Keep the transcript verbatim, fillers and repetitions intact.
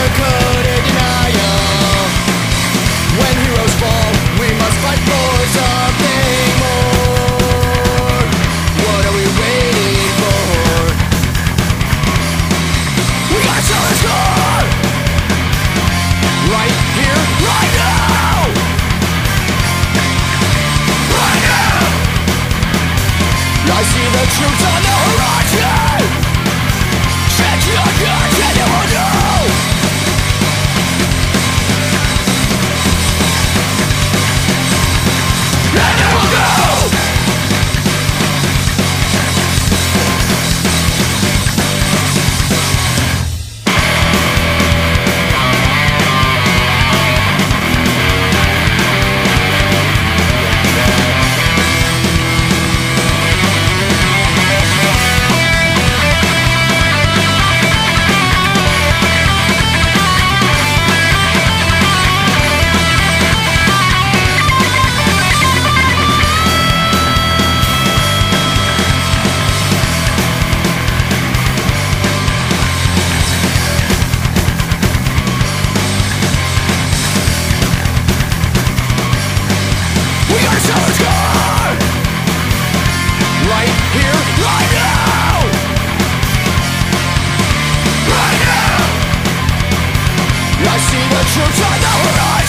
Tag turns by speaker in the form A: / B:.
A: sugar-coated denial. When heroes fall, we must fight for something more. What are we waiting for? We gotta sell this car! Right here, right now! Right now! I see the troops on the horizon. Check your guns and you will know. And you will know. Right here, right now! Right now! I see the troops on the horizon.